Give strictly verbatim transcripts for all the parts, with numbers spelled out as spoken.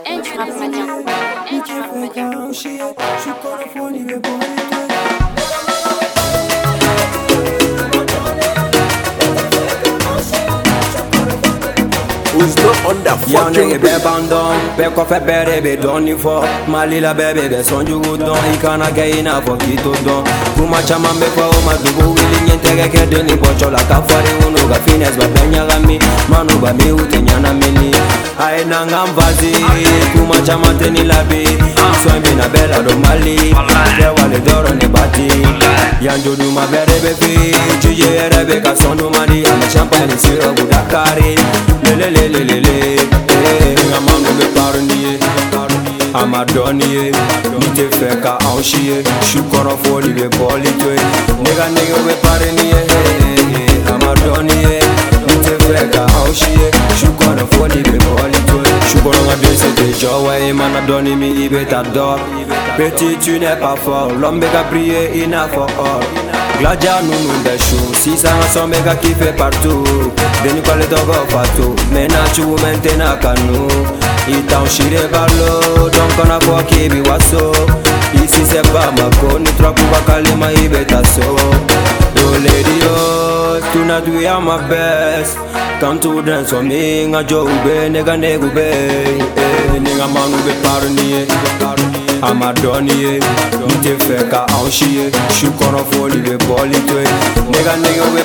Et tu rappes malien. Et tu rappes malien. Je suis colophone, il est bon. Who's not on the Young fucking nigga be bandon, be kofe bere be doni for Malila bebe be sonju gudon, ikana ke ina for kito don Kuma chama me fa o madugo wili nyentege ke deni bocho la kafari unu ga finesse ba benya gami Manu ba mi ute nyana mini Ae nangam vazi, kuma chama teni labi Soimbi na bela do mali, ke wale doro ne bati Yanjo du ma bere be fi, jije ere be ka sondu madi Ame champagne siro budakari, lele lele lele lele Ngaman no be parniye Amadoniye Nite feka anchiye Shukoro foli be boli twe Nega nega be parniye Amadoniye Nite feka anchiye Shukoro foli be boli twe Shukoro nga dese te jowe Mana doni mi ibe t'adore Petit tu n'es pas fort L'homme bega prier il n'a for all Gladia nous nous des choux Si ça en son méga qui fait partout Deni kwa le togo fatou Mena chou mentena kanou Ita un shire balo Donc on a quoi qui bi waso Ici c'est pas ma con Ni trois pouba kalima ibe taso Yo lady yo Tuna do ya my best Come to dance on me Nga jo ube nega negu be Nega manu be parniye Amadoniye Nite feka anchiye Shukoro foli be boli twe Nega nega be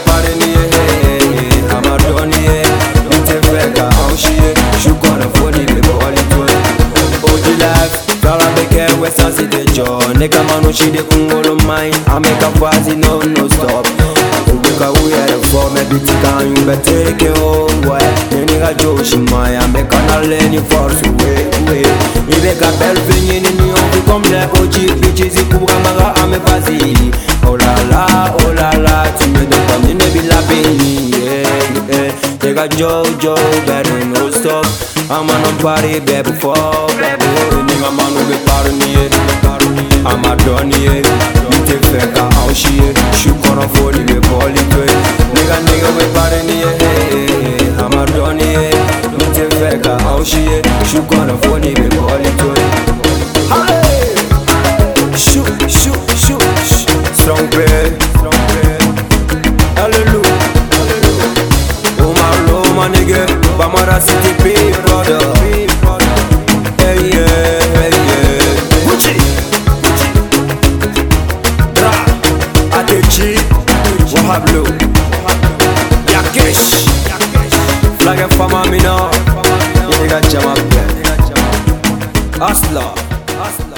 parniye Amadoniye Nite feka anchiye Shukoro foli be boli twe Oji life Kala beke wesa site jo Nega manu shide kungolo mine Ameka fazi no no stop Ubeka uye refo me biti kan you be take it home boy Neniga jo shimaya Ameka na leni force way way Ibeka bel vinyi ni ni on comme les O G bitches pour amaga ame vas-y Oh la la, oh la la Tu me donnes comme une bille la béni yeah, yeah. Nigga Jojo, better no stop I'm on a party baby for baby Nigga man who be party I'm a donnie Nite feka anchiye Shukoro foli be boli twe Nigga nigga be party I'm a donnie Nite feka anchiye Shukoro foli be boli twe Shoot, shoot, shoot, shoot. Strong bread, strong bread. Hallelujah, hallelujah. Oh my Lord, my nigga, Bamara City big brother. Hey yeah, hey yeah. Gucci, Gucci. Dra, Atechi, Wahablo, Yakesh. Flag and Fama Mina. Nigga Jama Asla, Asla.